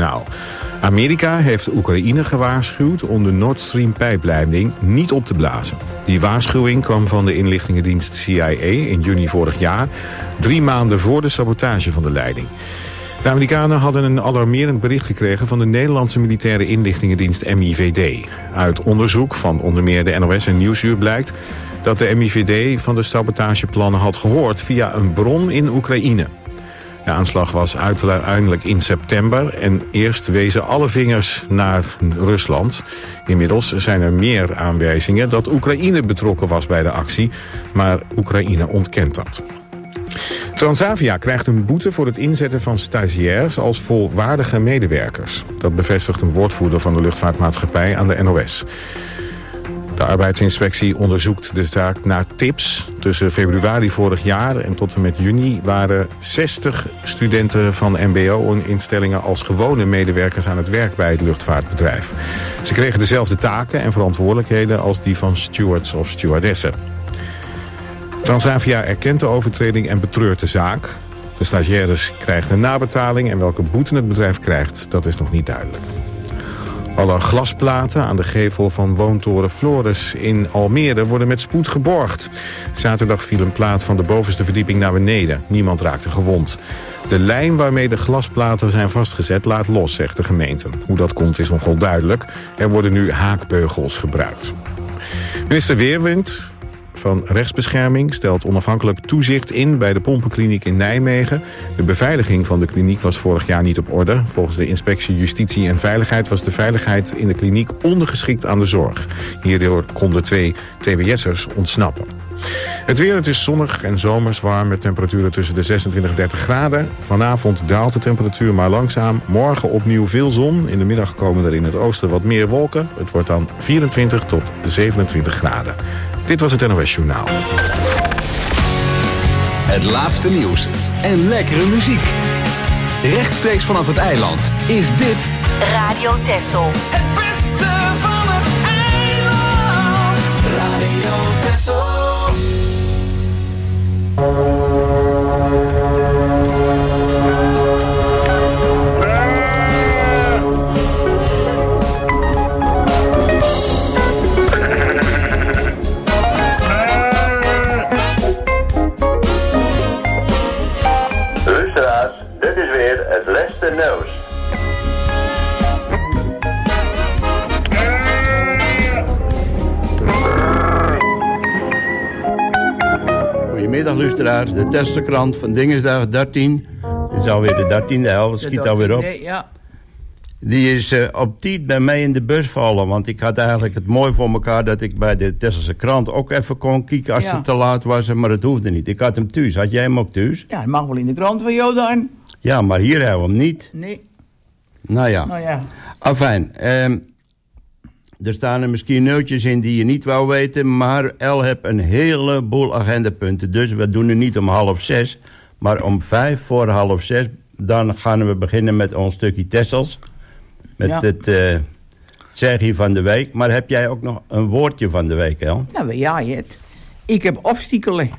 Journaal. Amerika heeft Oekraïne gewaarschuwd om de Nord Stream pijpleiding niet op te blazen. Die waarschuwing kwam van de inlichtingendienst CIA in juni vorig jaar, 3 maanden voor de sabotage van de leiding. De Amerikanen hadden een alarmerend bericht gekregen van de Nederlandse militaire inlichtingendienst MIVD. Uit onderzoek van onder meer de NOS en Nieuwsuur blijkt dat de MIVD van de sabotageplannen had gehoord via een bron in Oekraïne. De aanslag was uiteindelijk in september en eerst wezen alle vingers naar Rusland. Inmiddels zijn er meer aanwijzingen dat Oekraïne betrokken was bij de actie, maar Oekraïne ontkent dat. Transavia krijgt een boete voor het inzetten van stagiairs als volwaardige medewerkers. Dat bevestigt een woordvoerder van de luchtvaartmaatschappij aan de NOS. De arbeidsinspectie onderzoekt de zaak naar tips. Tussen februari vorig jaar en tot en met juni waren 60 studenten van mbo-instellingen als gewone medewerkers aan het werk bij het luchtvaartbedrijf. Ze kregen dezelfde taken en verantwoordelijkheden als die van stewards of stewardessen. Transavia erkent de overtreding en betreurt de zaak. De stagiaires krijgen een nabetaling en welke boete het bedrijf krijgt, dat is nog niet duidelijk. Alle glasplaten aan de gevel van woontoren Flores in Almere worden met spoed geborgd. Zaterdag viel een plaat van de bovenste verdieping naar beneden. Niemand raakte gewond. De lijn waarmee de glasplaten zijn vastgezet laat los, zegt de gemeente. Hoe dat komt is nogal duidelijk. Er worden nu haakbeugels gebruikt. Minister Weerwind van Rechtsbescherming stelt onafhankelijk toezicht in bij de pompenkliniek in Nijmegen. De beveiliging van de kliniek was vorig jaar niet op orde. Volgens de inspectie Justitie en Veiligheid was de veiligheid in de kliniek ondergeschikt aan de zorg. Hierdoor konden 2 TBS'ers ontsnappen. Het weer, het is zonnig en zomers warm met temperaturen tussen de 26 en 30 graden. Vanavond daalt de temperatuur maar langzaam. Morgen opnieuw veel zon. In de middag komen er in het oosten wat meer wolken. Het wordt dan 24 tot 27 graden. Dit was het NOS Journaal. Het laatste nieuws en lekkere muziek. Rechtstreeks vanaf het eiland is dit Radio Texel. Het beste van het eiland. Radio Texel. Nieuws. Goedemiddag luisteraars, de Tesselkrant van Dingesdag 13. Het is alweer de 13e helft, schiet alweer op. Ja. Die is op tijd bij mij in de bus vallen, want ik had eigenlijk het mooi voor elkaar dat ik bij de Tesselse krant ook even kon kijken als het te laat was, maar het hoefde niet. Ik had hem thuis. Had jij hem ook thuis? Ja, dat mag wel in de krant van jou dan. Ja, maar hier hebben we hem niet. Nee. Nou ja. Afijn, er staan er misschien nieuwtjes in die je niet wou weten, maar El heeft een heleboel agendapunten. Dus we doen het niet om 5:30, maar om 5:45, dan gaan we beginnen met ons stukje Tessels. Met het zegje van de week. Maar heb jij ook nog een woordje van de week, El? Nou, ja, het. Ik heb obstakelen.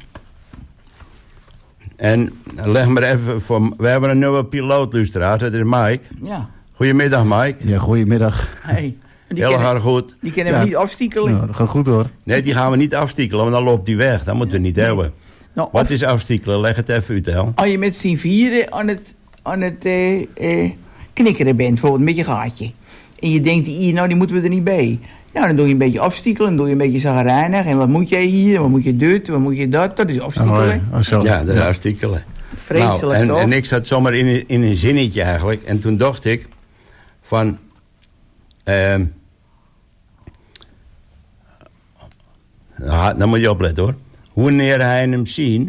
En leg maar even voor... We hebben een nieuwe piloot, luisteraars. Dat is Mike. Ja. Goedemiddag, Mike. Ja, goedemiddag. Hey. Heel erg goed. Die kunnen we niet afstikkelen. Ja, dat gaat goed hoor. Nee, die gaan we niet afstikkelen, want dan loopt die weg. Dat moeten we niet hebben. Nou, wat is afstikkelen? Leg het even uit, El. Als je met z'n vieren aan het knikkeren bent, bijvoorbeeld met je gaatje. En je denkt, die moeten we er niet bij. Nou, dan doe je een beetje afstikkelen, dan doe je een beetje zagrijnig. En wat moet jij hier, wat moet je dit, wat moet je dat? Dat is afstikkelen. Ja, dat is afstikkelen. Vreselijk, toch? En ik zat zomaar in een zinnetje eigenlijk. En toen dacht ik van... dan moet je opletten hoor. Wanneer hij hem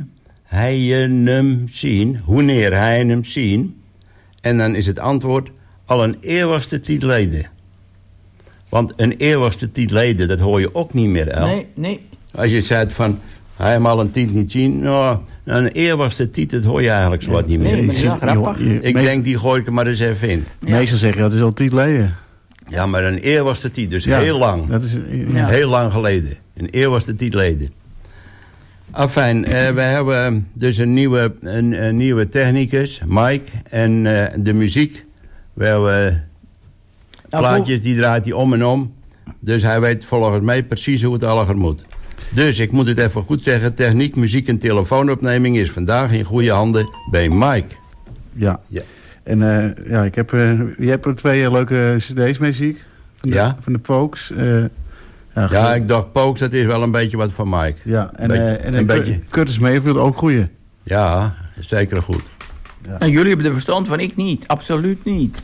zien. En dan is het antwoord al een eeuwigste tijd geleden. Want een eeuwigste tijd geleden, dat hoor je ook niet meer, El. Nee. Als je zegt van, hij hem al een tijd niet zien. Nou, een eeuwigste tijd, dat hoor je eigenlijk zo wat niet meer. Nee, maar ja, grappig. Ik denk, die gooi ik er maar eens even in. Ja. Meestal zeggen, dat is al tijd geleden. Ja, maar een eeuwigste tijd, dus heel lang. Dat is, heel lang geleden. Een eeuwigste tijd geleden. Afijn, we hebben dus een nieuwe technicus, Mike. En de muziek Wel, plaatjes die draait hij om en om. Dus hij weet volgens mij precies hoe het allemaal moet. Dus ik moet het even goed zeggen. Techniek, muziek en telefoonopneming is vandaag in goede handen bij Mike. Ja. En ik heb, je hebt er 2 leuke cd's mee, zie ik. Van de Pokes. Ik dacht Pokes, dat is wel een beetje wat van Mike. Ja, een beetje. Curtis Mayfield ook goeie. Ja, zeker goed. Ja. En jullie hebben er verstand van, ik niet. Absoluut niet.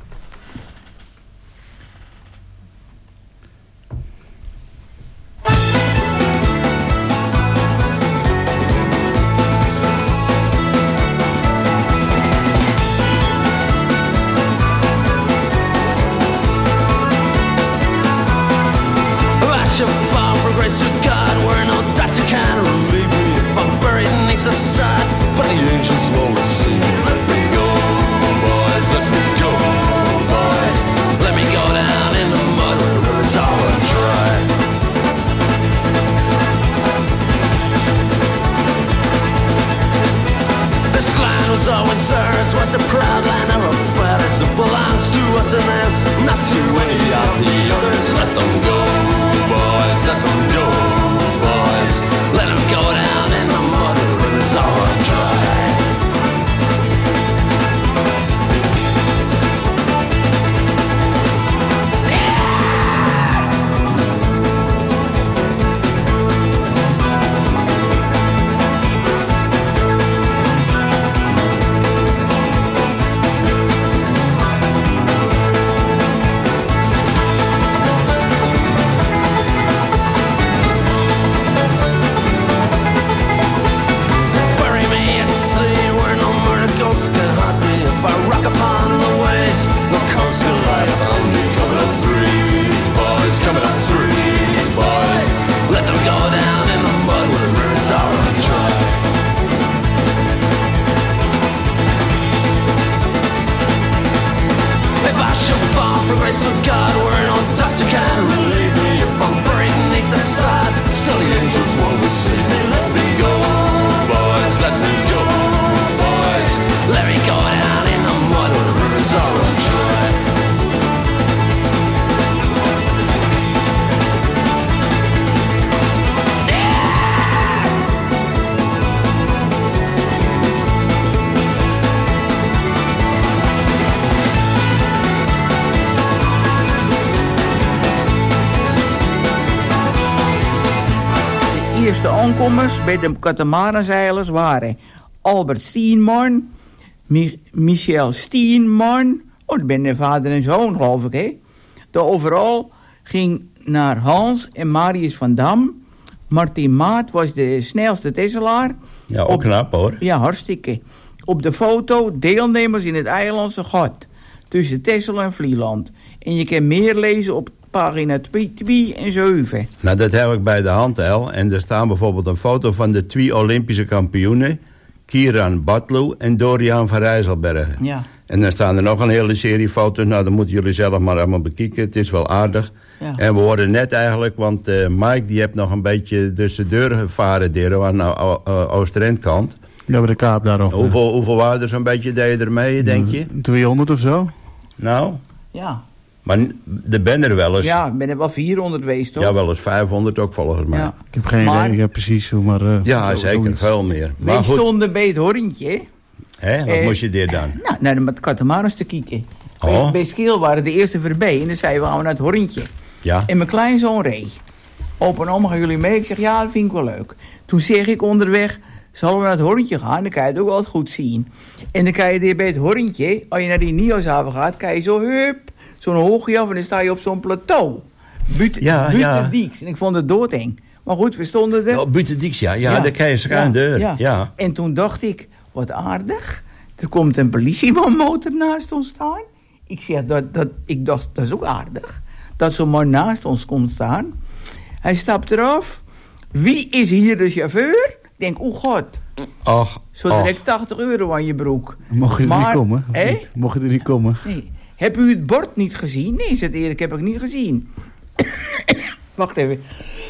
eerste aankomers bij de katamaranzeilers waren Albert Steenman, Michel Steenman, dat ben de vader en zoon geloof ik, hè. De overal ging naar Hans en Marius van Dam. Martin Maat was de snelste Tesselaar. Ja, ook knap hoor. Ja, hartstikke. Op de foto deelnemers in het eilandse gat tussen Texel en Vlieland. En je kan meer lezen op pagina 2 en 7. Nou, dat heb ik bij de hand, El. En er staan bijvoorbeeld een foto van de 2 Olympische kampioenen. Kieran Batlu en Dorian van Rijsselbergen. Ja. En dan staan er nog een hele serie foto's. Nou, dat moeten jullie zelf maar allemaal bekijken. Het is wel aardig. Ja. En we horen net eigenlijk, want Mike die heeft nog een beetje tussen de deur gevaren daar aan de Oost-Rendkant. Ja, bij de Kaap daarop. Hoeveel waren er zo'n beetje deed je ermee, denk je? 200 of zo? Nou? Ja. Maar er ben er wel eens... Ja, ik ben er wel 400 geweest, toch? Ja, wel eens 500 ook volgens mij. Ja. Ik heb geen idee, ja, precies hoe, maar... ja, zeker, zoiets. veel meer. Maar wij goed. stonden bij het horentje. Hè, wat moest je dit dan? Nou, naar de katamarans te kijken. Oh. Bij Scheel waren de eerste voorbij en dan zeiden we gaan naar het horentje. Ja. En mijn kleinzoon reed. Op en om, gaan jullie mee? Ik zeg, ja, dat vind ik wel leuk. Toen zeg ik onderweg, zullen we naar het horentje gaan? Dan kan je het ook altijd goed zien. En dan kan je weer bij het horentje, als je naar die Nieuwshaven gaat, kan je zo, hup, zo'n hoogje af en dan sta je op zo'n plateau. Buitendieks. En ik vond het doodeng. Maar goed, we stonden er. Ja, Buitendieks, ja. Ja, daar kan je schuin deur. Ja. En toen dacht ik, wat aardig. Er komt een politiemanmotor naast ons staan. Ik zeg, ik dacht, dat is ook aardig. Dat zo'n man naast ons komt staan. Hij stapt eraf. Wie is hier de chauffeur? Ik denk, oh god. Och, Zo direct €80 aan je broek. Mocht je er niet komen? Mocht je er niet komen? Nee. Heb u het bord niet gezien? Nee, zegt Erik, heb ik niet gezien. Wacht even.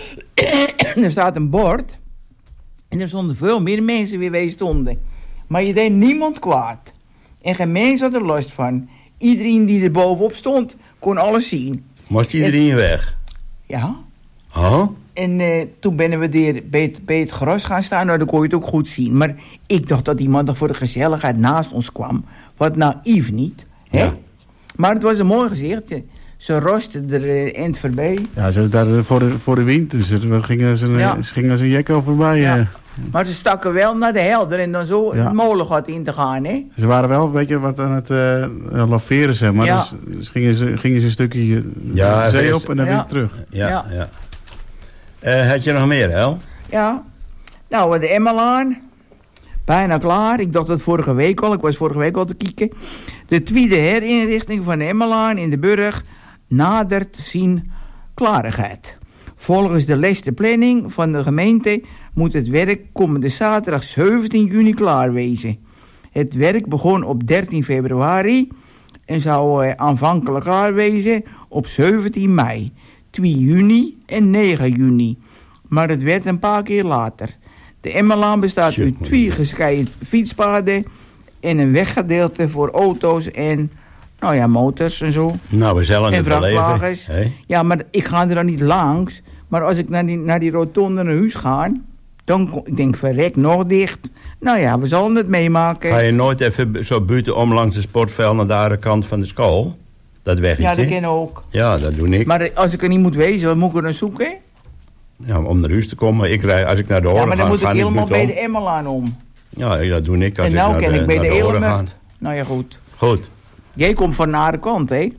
Er staat een bord. En er stonden veel meer mensen wie wij stonden. Maar je deed niemand kwaad. En geen mens had er last van. iedereen die er bovenop stond, kon alles zien. Moest iedereen weg? Ja. Oh? En toen ben we bij het gras gaan staan. Nou, dan kon je het ook goed zien. Maar ik dacht dat iemand nog voor de gezelligheid naast ons kwam. Wat naïef niet. Hè? Ja. Maar het was een mooi gezicht. Ze rosten er eind voorbij. Ja, ze daar voor de wind. Dus ze gingen als een jekko voorbij. Ja. Maar ze stakken wel naar de helder en dan zo het molengat in te gaan, hè? Ze waren wel een beetje wat aan het laveren, zeg maar. Dus gingen ze een stukje zee op en dan weer terug. Ja. Had je nog meer, El? Ja. Nou, de Emmelaan. Bijna klaar. Ik dacht dat vorige week al. Ik was vorige week al te kijken. De tweede herinrichting van de Emmelaan in de Burg nadert zien klarigheid. Volgens de laatste planning van de gemeente moet het werk komende zaterdag 17 juni klaar wezen. Het werk begon op 13 februari en zou aanvankelijk klaar wezen op 17 mei, 2 juni en 9 juni. Maar het werd een paar keer later. De Emmelaan bestaat uit 2 gescheiden fietspaden en een weggedeelte voor auto's en motors en zo. Nou, we zullen en vrachtwagens. Hey? Ja, maar ik ga er dan niet langs. Maar als ik naar die rotonde naar huis ga, dan ik denk verrek nog dicht. Nou ja, we zullen het meemaken. Ga je nooit even zo buiten om langs de sportveld naar de andere kant van de school? Dat weggetje? Ja, dat ken ik ook. Ja, dat doe ik. Maar als ik er niet moet wezen, wat moet ik er dan zoeken? Ja, om naar huis te komen. Als ik naar de Horen ga, maar dan moet ik helemaal bij de Emmelaan om. Ja, dat doe ik. En nou ken ik bij de Elemer. Nou ja, goed. Goed. Jij komt van de andere kant, hè?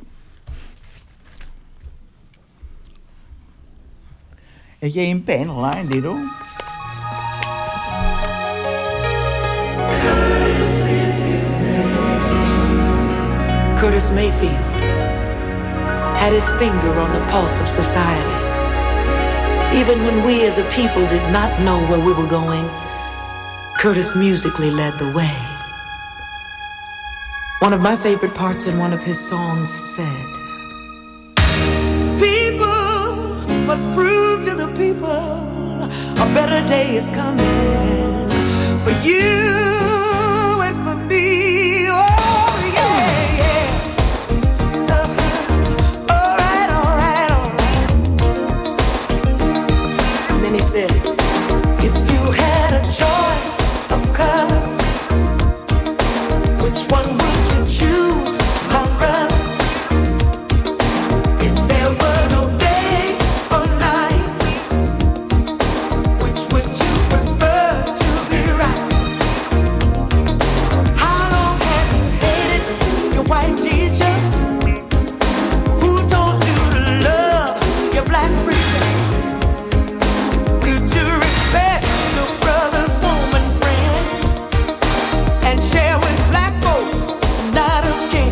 Heb jij een pen, Lijn, dit hoor? Curtis Mayfield had his finger on the pulse of society. Even when we as a people did not know where we were going, Curtis musically led the way. One of my favorite parts in one of his songs said, "People must prove to the people a better day is coming for you and for me." Oh yeah, yeah. All right. And then he said, "If you had a choice of colors, which one would you choose, my brothers? If there were no day or night, which would you prefer to be right? How long have you hated your white teacher? Who told you to love your black preacher? Could you respect your brother's woman friend and share with black folks not a king?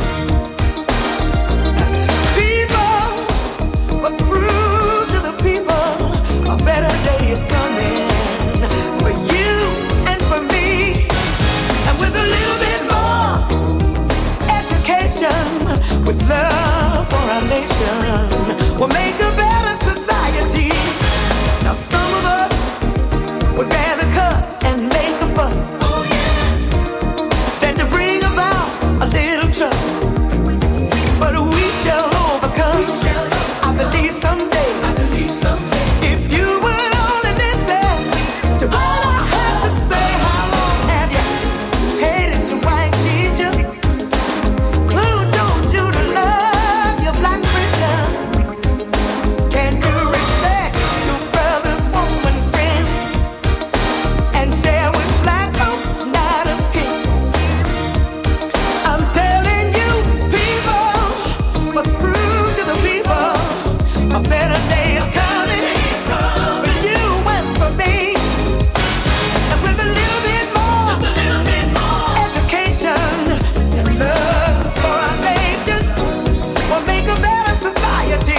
People must prove to the people a better day is coming for you and for me. And with a little bit more education, with love for our nation, we'll make a better society. Now some of us would rather cuss and make a fuss, than to bring about a little trust. But we shall overcome. I believe someday. If you would only listen to what I have to say. How long have you hated your white teacher? Who told you to love your black preacher? Can you respect your brother's woman friend and share with black folks not a king? I'm telling you, people must prove to the people a better day is coming for you and for me. And with a little bit more, just a little bit more education and love for our nation, we'll make a better society.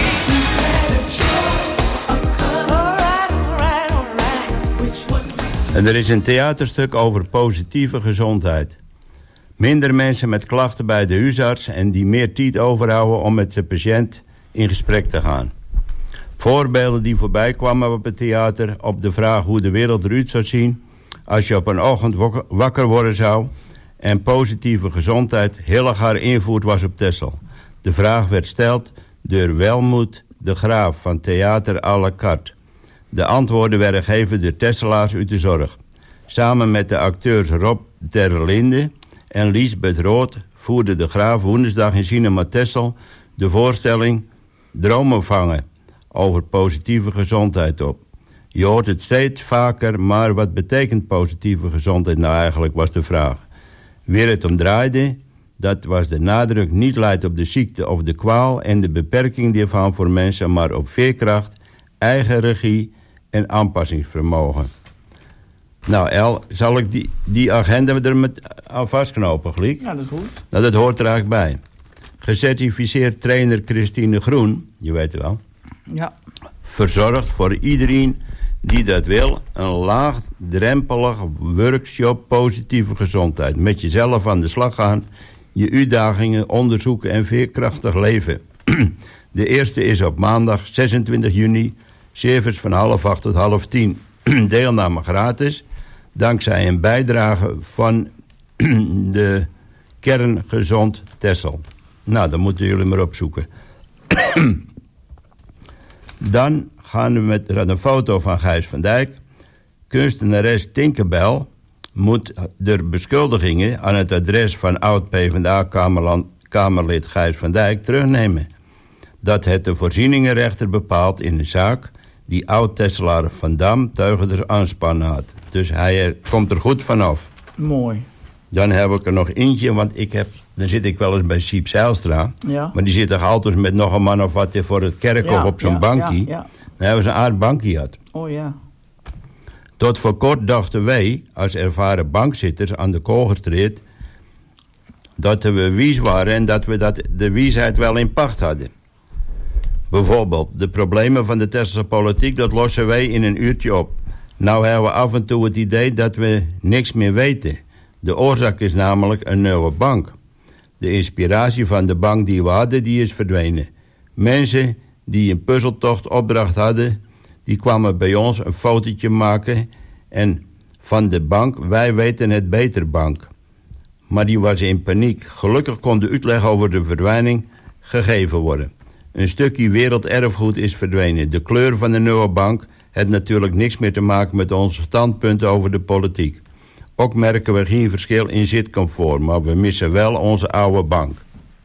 All right. Which one? En er is een theaterstuk over positieve gezondheid. Minder mensen met klachten bij de huisarts en die meer tijd overhouden om met de patiënt in gesprek te gaan. Voorbeelden die voorbij kwamen op het theater op de vraag hoe de wereld eruit zou zien als je op een ochtend wakker worden zou en positieve gezondheid heel erg haar invloed was op Texel. De vraag werd gesteld door Welmoed de Graaf van Theater à la carte. De antwoorden werden gegeven door Tesselaars uit de zorg. Samen met de acteurs Rob Terlinde en Liesbeth Rood voerde de Graaf woensdag in Cinema Texel de voorstelling Dromen vangen over positieve gezondheid op. Je hoort het steeds vaker, maar wat betekent positieve gezondheid nou eigenlijk, was de vraag. Weer het om draaide, dat was de nadruk niet leidt op de ziekte of de kwaal en de beperking hiervan voor mensen, maar op veerkracht, eigen regie en aanpassingsvermogen. Nou El, zal ik die agenda er aan vastknopen, Gliek? Ja, dat is goed. Nou, dat hoort er eigenlijk bij. Gecertificeerd trainer Christine Groen, je weet het wel. Ja. Verzorgt voor iedereen die dat wil een laagdrempelig workshop positieve gezondheid. Met jezelf aan de slag gaan, je uitdagingen onderzoeken en veerkrachtig leven. De eerste is op maandag 26 juni, service van 7:30 tot 9:30. Deelname gratis, dankzij een bijdrage van de Kerngezond Texel. Nou, dat moeten jullie maar opzoeken. Dan gaan we met een foto van Gijs van Dijk. Kunstenares Tinkerbell moet de beschuldigingen aan het adres van oud-PvdA-kamerlid Gijs van Dijk terugnemen. Dat het de voorzieningenrechter bepaalt in een zaak die oud-Tesselaar Van Dam teugen aanspannen had. Dus hij komt er goed vanaf. Mooi. Dan heb ik er nog eentje, want dan zit ik wel eens bij Siep Zijlstra. Ja. Maar die zit toch altijd met nog een man of wat voor het kerkhof op zo'n bankje. Ja. Dan hebben ze een aard bankje gehad. Oh ja. Tot voor kort dachten wij, als ervaren bankzitters aan de Kogelstreet, dat we wijs waren en dat we de wijsheid wel in pacht hadden. Bijvoorbeeld, de problemen van de Tesselse politiek, dat lossen wij in een uurtje op. Nou hebben we af en toe het idee dat we niks meer weten. De oorzaak is namelijk een nieuwe bank. De inspiratie van de bank die we hadden, die is verdwenen. Mensen die een puzzeltocht opdracht hadden, die kwamen bij ons een fotootje maken en van de bank, wij weten het beter bank. Maar die was in paniek. Gelukkig kon de uitleg over de verdwijning gegeven worden. Een stukje werelderfgoed is verdwenen. De kleur van de nieuwe bank heeft natuurlijk niks meer te maken met onze standpunten over de politiek. Ook merken we geen verschil in zitcomfort, maar we missen wel onze oude bank.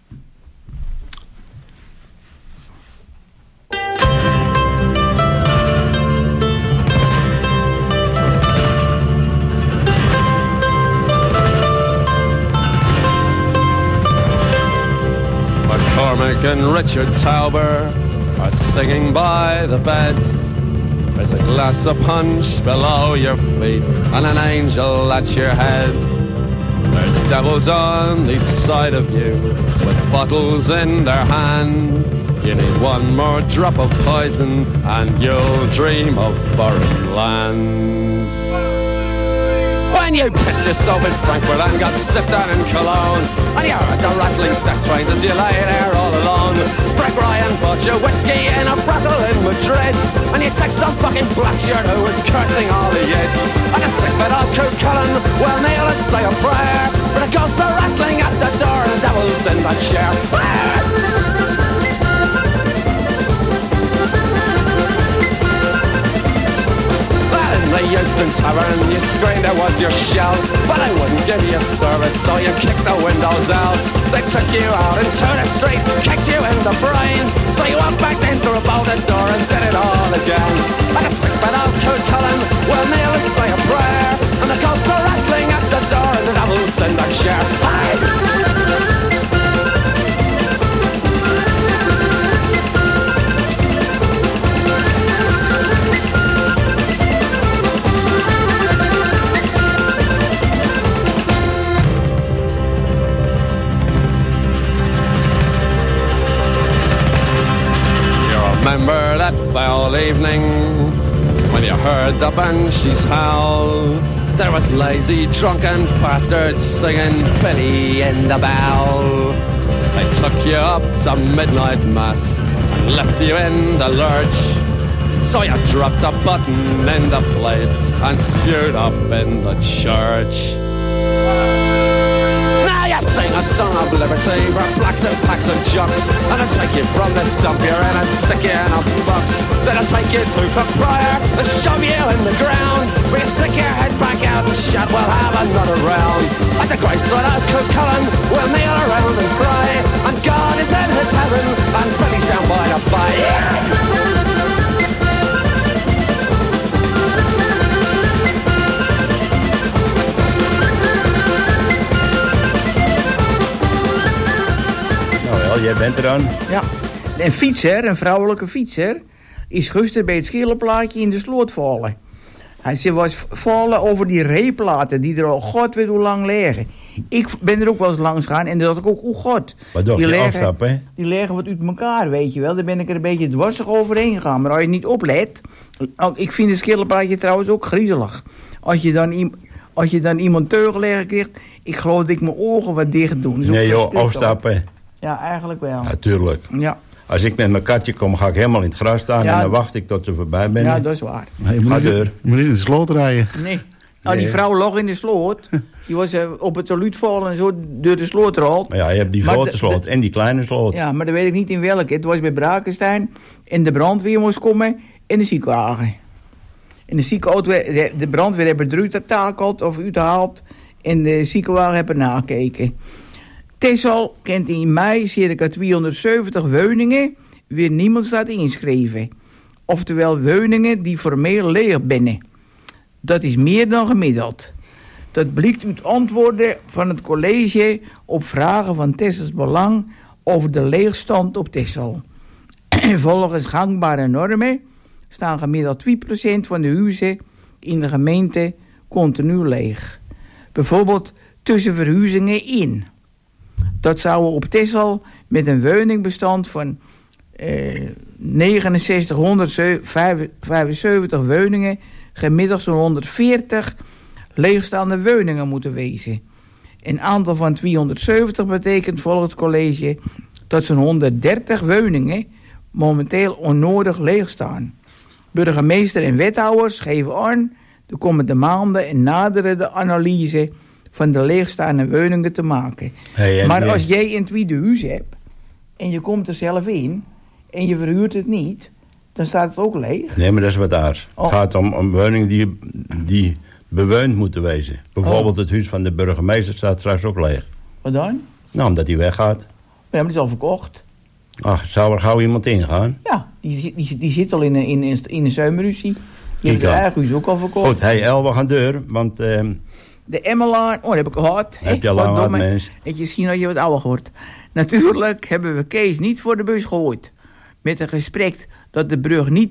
McCormick and Richard Tauber are singing by the bed. There's a glass of punch below your feet and an angel at your head. There's devils on each side of you with bottles in their hand. You need one more drop of poison and you'll dream of foreign lands. When you pissed yourself in Frankfurt and got sipped on in Cologne, and you heard the rattling death trains as you lay there all alone. Frank Ryan bought you whiskey in a brothel in Madrid, and you take some fucking black shirt who was cursing all the yids. And a sick bit of Coo Cullen will kneel and say a prayer, but it goes rattling at the door and the devil's in that chair. The Euston Tavern, you screamed it was your shell, but I wouldn't give you service, so you kicked the windows out. They took you out into the street, kicked you in the brains, so you went back in through about the door and did it all again. And a sick bit of Coo Cullen will kneel and say a prayer, and the ghosts are rattling at the door and the devil's in that chair. Hey! Remember that foul evening when you heard the banshees howl? There was lazy, drunken bastards singing Billy in the Bell. They took you up to midnight mass and left you in the lurch. So you dropped a button in the plate and spewed up in the church. a song of liberty for blacks and packs and jocks. And I'll take you from this dump you're in and stick you in a box. Then I'll take you to Cookbriar and shove you in the ground. We'll stick your head back out and shut, we'll have another round. At the graveside of Cookcullen, we'll kneel around and cry. And God is in his heaven, and Billy's down by the bay. Jij bent er dan? Ja. Een fietser, een vrouwelijke fietser, is gisteren bij het schelenplaatje in de sloot vallen. Ze was vallen over die reeplaten die er al god weet hoe lang liggen. Ik ben er ook wel eens langs gaan en dat ik ook, oh god. Wat doe je afstappen, hè? Die liggen wat uit elkaar, weet je wel. Daar ben ik er een beetje dwarsig overheen gegaan. Maar als je niet oplet, ik vind het schelenplaatje trouwens ook griezelig. Als je dan iemand teugel leggen krijgt, ik geloof dat ik mijn ogen wat dicht doe. Nee joh, afstappen. Ja, eigenlijk wel. Natuurlijk. Ja. Als ik met mijn katje kom, ga ik helemaal in het gras staan en dan wacht ik tot ze voorbij ben. Ja, dat is waar. Nee, je moet niet in de sloot rijden. Nee. Nou, die vrouw lag in de sloot. Die was op het toilet vallen en zo door de sloot rolt. Ja, je hebt die grote sloot en die kleine sloot. Ja, maar dan weet ik niet in welke. Het was bij Brakenstein en de brandweer moest komen en de ziekenwagen. En de ziekenauto, de brandweer hebben eruit getakeld of uitgehaald en de ziekenwagen hebben nakeken. Texel kent in mei circa 270 woningen waar niemand staat ingeschreven. Oftewel woningen die formeel leeg binnen. Dat is meer dan gemiddeld. Dat blijkt uit antwoorden van het college op vragen van Texels Belang over de leegstand op Texel. Volgens gangbare normen staan gemiddeld 2% van de huizen in de gemeente continu leeg. Bijvoorbeeld tussen verhuizingen in. Dat zou op Texel met een woningbestand van 6975 woningen gemiddeld zo'n 140 leegstaande woningen moeten wezen. Een aantal van 270 betekent volgens het college dat zo'n 130 woningen momenteel onnodig leegstaan. Burgemeester en wethouders geven aan de komende maanden en naderen de analyse van de leegstaande woningen te maken. Maar als jij een tweede huis hebt en je komt er zelf in en je verhuurt het niet, dan staat het ook leeg. Nee, maar dat is wat anders. Het gaat om woningen die bewoond moeten wezen. Bijvoorbeeld het huis van de burgemeester staat straks ook leeg. Wat dan? Nou, omdat hij weggaat. Ja, maar die is al verkocht. Ach, zou er gauw iemand ingaan? Ja, die zit al in een zuimerruzie. Die heeft haar eigen huis ook al verkocht. Goed, hey El, we gaan deur, want... de Emmelaan, dat heb ik gehad. Heb je al lang gehad, mens? Dat je zien dat je wat ouder wordt. Natuurlijk hebben we Kees niet voor de bus gegooid. Met een gesprek dat de brug niet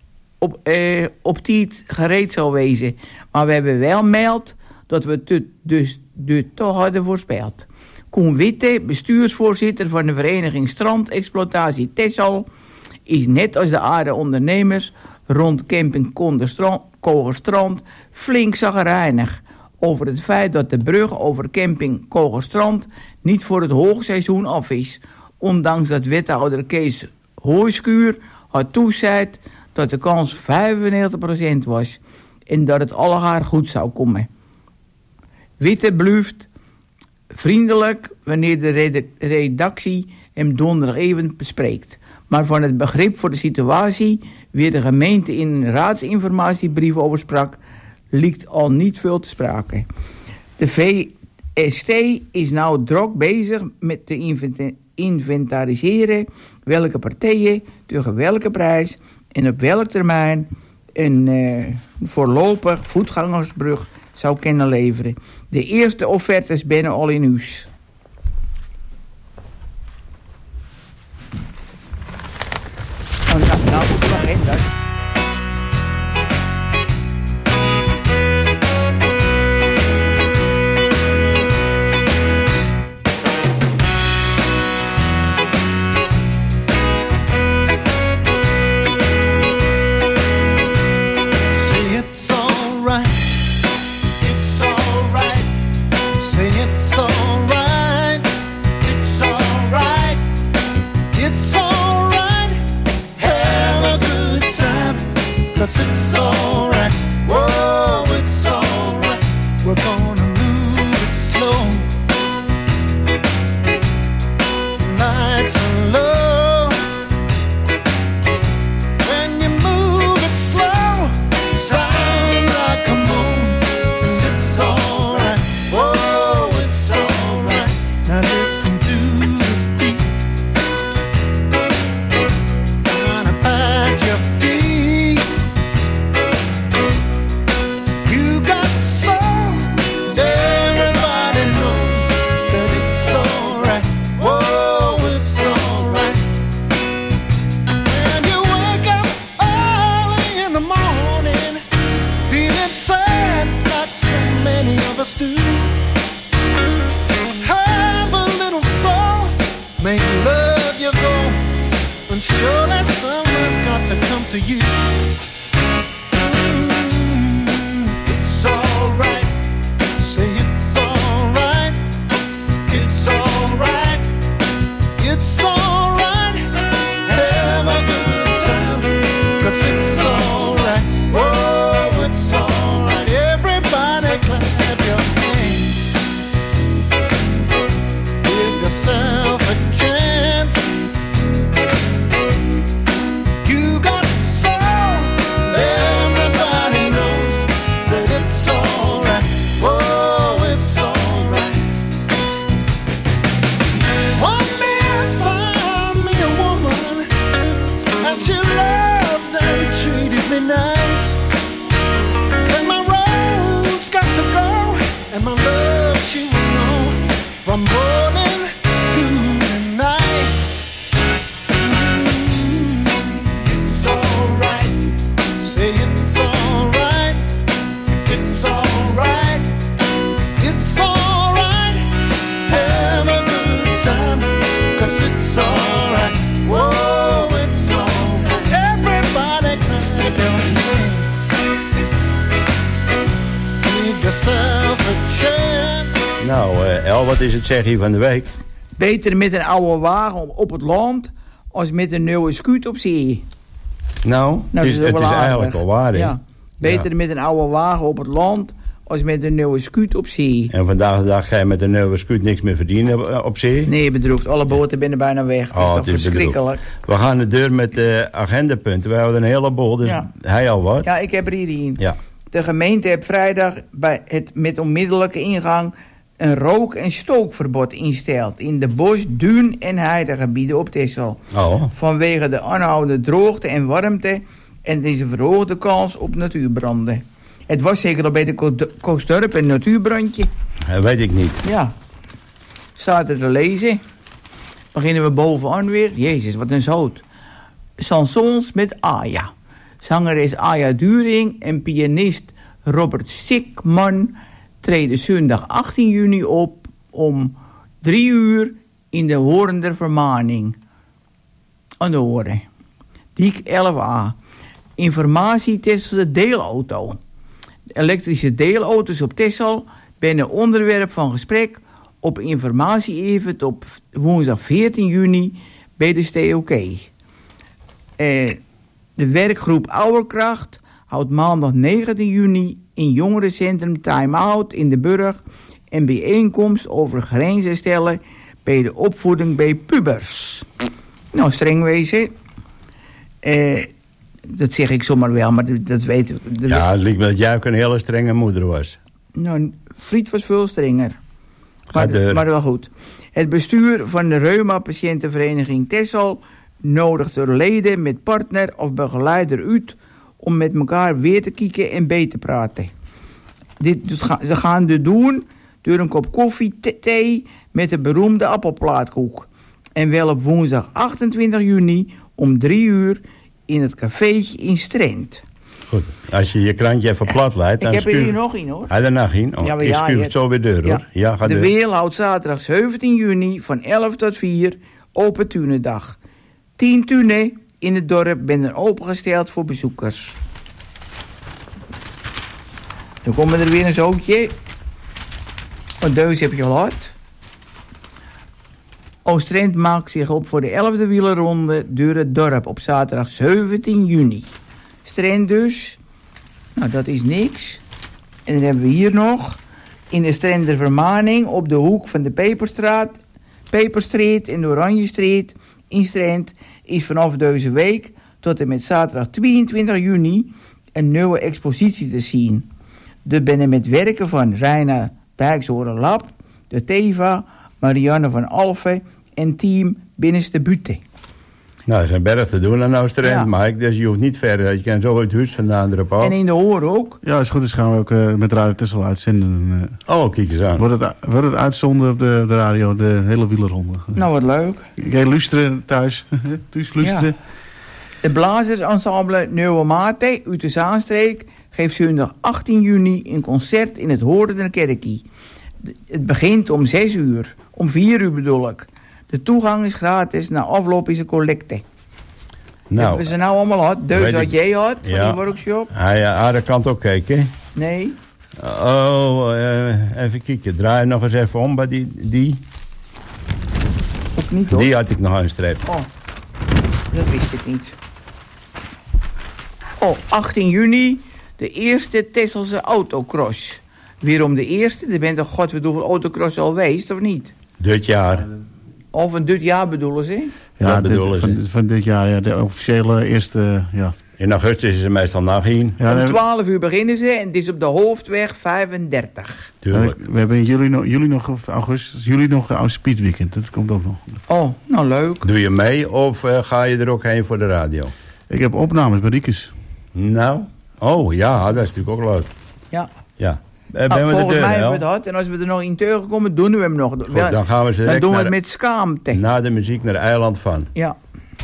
op tijd gereed zou wezen. Maar we hebben wel meld dat we het dus toch hadden voorspeld. Koen Witte, bestuursvoorzitter van de vereniging Strandexploitatie Texel, is net als de aarde ondernemers rond camping Kogerstrand flink chagrijnig over het feit dat de brug over camping Kogerstrand niet voor het hoogseizoen af is. Ondanks dat wethouder Kees Hooiskuur had toezegd dat de kans 95% was en dat het allegaar goed zou komen. Witte bluft vriendelijk wanneer de redactie hem donderdag even bespreekt. Maar van het begrip voor de situatie, waar de gemeente in een raadsinformatiebrief over sprak, ligt al niet veel te sprake. De VST is nou druk bezig met te inventariseren welke partijen tegen welke prijs en op welk termijn een voorlopig voetgangersbrug zou kunnen leveren. De eerste offertes binnen al in huis. Nou moet er nog één dag. It's alright, whoa, it's alright. We're gonna move it slow. surely someone got to come to you. It's alright, say it's alright. It's alright, it's alright. Have a good time, 'cause it's alright. Oh, it's alright. Everybody clap your hands. Give yourself a chance. You got soul. Everybody knows that it's alright. Oh, it's alright. One man found me a woman, and she loved and treated me nice. And my road's got to go, and my love she will know from morning through the night. It's alright, say it's alright. It's alright, it's alright. Have a good time, 'cause it's alright. Whoa, it's alright. Everybody clap your hands. Give yourself a chance. Nou, El, wat is het zegje van de week? Beter met een oude wagen op het land als met een nieuwe scoot op zee. Nou, Nou, het dat is wel aardig. eigenlijk al waar, hè? Ja. Beter met een oude wagen op het land als met een nieuwe scoot op zee. En vandaag de dag ga je met een nieuwe scoot niks meer verdienen op zee. Nee, bedroefd. Alle boten binnen bijna weg. Dat is toch het is verschrikkelijk. We gaan de deur met de agendapunten. We hebben een heleboel, dus Ja. hij al wat. Ja, ik heb er hierin. Ja. De gemeente heeft vrijdag bij het met onmiddellijke ingang een rook- en stookverbod insteld in de bos-, duin- en heidegebieden op Texel. Oh. Vanwege de aanhoudende droogte en warmte en deze verhoogde kans op natuurbranden. Het was zeker al bij de Koosdorp een natuurbrandje. Weet ik niet. Ja, staat er te lezen. Beginnen we bovenaan weer. Jezus, wat een zoot. Chansons met Aya. Zangeres Aya During en pianist Robert Sikman treden zondag 18 juni op om 3 uur in de Horender Vermaning. Aan de Horen. Diek 11a. Informatie Tesselse deelauto. De elektrische deelauto's op Texel zijn een onderwerp van gesprek op informatie-event op woensdag 14 juni bij de STOK. De werkgroep Ouderkracht houdt maandag 19 juni in jongerencentrum Time Out in de Burg een bijeenkomst over grenzen stellen bij de opvoeding bij pubers. Nou, streng wezen. Dat zeg ik zomaar wel, maar dat weten we. Ja, het lijkt me dat jij ook een hele strenge moeder was. Nou, Friet was veel strenger. Ga deur. Maar wel goed. Het bestuur van de Reuma-patiëntenvereniging Texel nodigt de leden met partner of begeleider uit om met elkaar weer te kijken en bij te praten. Ze gaan dit doen door een kop koffie, thee met de beroemde appelplaatkoek. En wel op woensdag 28 juni om 3 uur in het cafeetje in Strent. Goed, als je je krantje even plat leidt... Ik heb er hier nog in, hoor. Hij er nog in? Oh, Ja, maar ik ja, stuur je- het zo weer deur, hoor. Ja, ga de deur. Weel houdt zaterdag 17 juni van 11 tot 4 open Tunendag. 10 tunen in het dorp zijn opengesteld voor bezoekers. Dan komen er weer een zootje. Een deus heb je gehad. Oostrent maakt zich op voor de 11e wielerronde door het dorp op zaterdag 17 juni. Strent dus. Nou, dat is niks. En dan hebben we hier nog in de Strender Vermaning op de hoek van de Peperstreet en de Oranjestreet in Strent is vanaf deze week tot en met zaterdag 22 juni een nieuwe expositie te zien. De binnen met werken van Reina Dijksoren-Lap, de Teva, Marianne van Alphen en team Binnenste Butte. Nou, er is een berg te doen aan Oosterend, Ja. Mike. Dus je hoeft niet verder. Je kan zo uit het huis vandaan erop af. En in de Horen ook. Ja, als het goed is gaan we ook met Radio Texel uitzenden. Oh, kijk eens aan. Wordt het uitzonden op de radio, de hele wielerronde. Nou, wat leuk. Ga je luisteren thuis? Thuis luisteren? Ja. De blazersensemble Nieuwe Mate uit de Zaanstreek geeft zondag 18 juni een concert in het Hoornder Kerkie. Het begint om 6 uur. Om 4 uur bedoel ik. De toegang is gratis, na afloop is een collecte. Nou, hebben ze nou allemaal gehad? Dus wat jij had van ja. die workshop? Ja, dat kan ook kijken. Nee. Even kijken. Draai nog eens even om bij die. Ook niet, hoor. Die had ik nog aan streep. Oh, dat wist ik niet. 18 juni, de eerste Tesselse autocross. Weerom de eerste? Er bent toch godverdomme autocross al geweest, of niet? Dit jaar. Of van dit jaar bedoelen ze? Ja, van dit jaar, ja, de officiële eerste, ja. In augustus is het meestal nagheen. Ja, om 12 uur beginnen ze en het is op de Hoofdweg 35. Tuurlijk. We hebben in juli nog een speedweekend, dat komt ook nog. Oh, nou leuk. Doe je mee of ga je er ook heen voor de radio? Ik heb opnames bij Riekes. Nou, ja, dat is natuurlijk ook leuk. Ja. Ja. Volgens mij hebben we dat. En als we er nog in tegenkomen, doen we hem nog. Goed, dan gaan we ze dan doen we het met schaamte. Na de muziek naar Eiland van. Ja.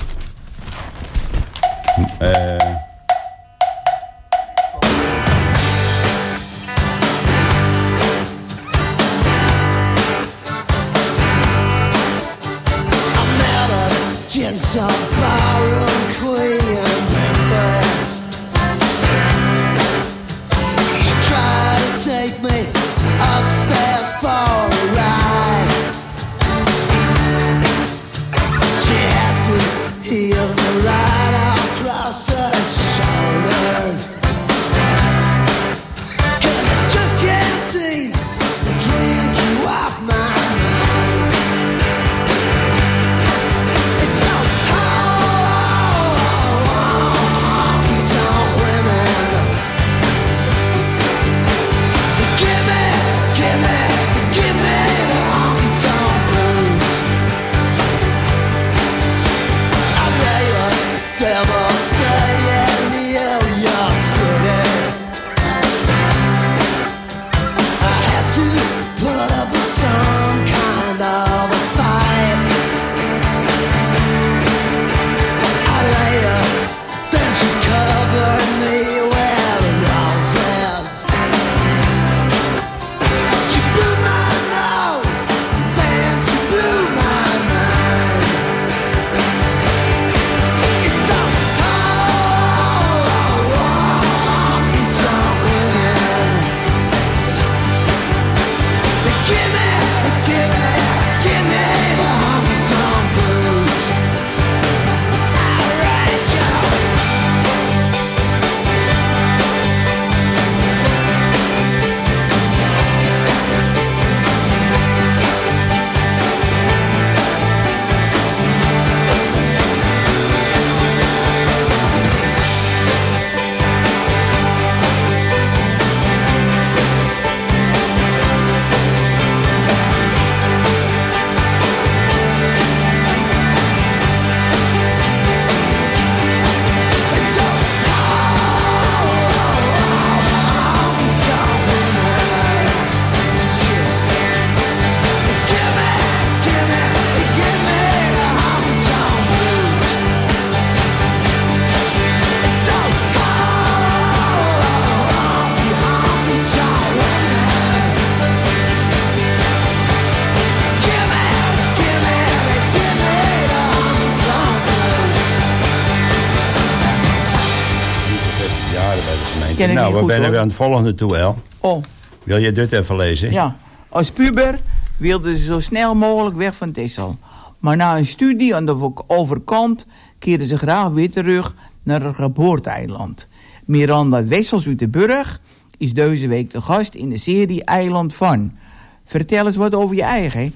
Nou, we zijn weer aan het volgende toe, El. Oh. Wil je dit even lezen? Ja. Als puber wilden ze zo snel mogelijk weg van Texel. Maar na een studie aan de overkant keerden ze graag weer terug naar het geboorteiland. Miranda Wessels uit de Burg is deze week de gast in de serie Eiland van. Vertel eens wat over je eigen.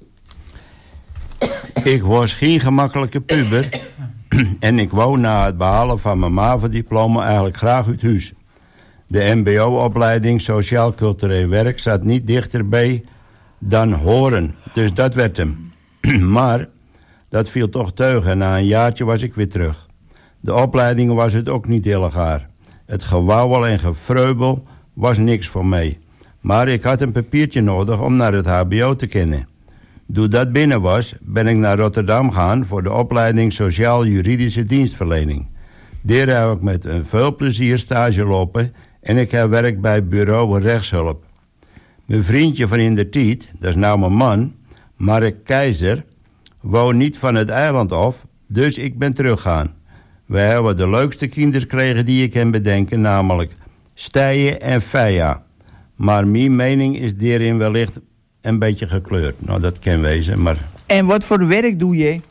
Ik was geen gemakkelijke puber. En ik wou na het behalen van mijn MAVO-diploma eigenlijk graag uit huis. De mbo-opleiding Sociaal-Cultureel Werk zat niet dichterbij dan Horen. Dus dat werd hem. Maar dat viel toch teugen. Na een jaartje was ik weer terug. De opleiding was het ook niet heel gaar. Het gewauwel en gefreubel was niks voor mij. Maar ik had een papiertje nodig om naar het hbo te kennen. Toen dat binnen was, ben ik naar Rotterdam gaan voor de opleiding Sociaal-Juridische Dienstverlening. Daar heb ik met veel plezier stage lopen en ik heb werk bij bureau rechtshulp. Mijn vriendje van in de tijd, dat is nou mijn man, Mark Keizer, wou niet van het eiland af, dus ik ben teruggegaan. We hebben de leukste kinderen gekregen die je kan bedenken, namelijk Stijen en Feia. Maar mijn mening is hierin wellicht een beetje gekleurd. Nou, dat kan wezen, maar... En wat voor werk doe je?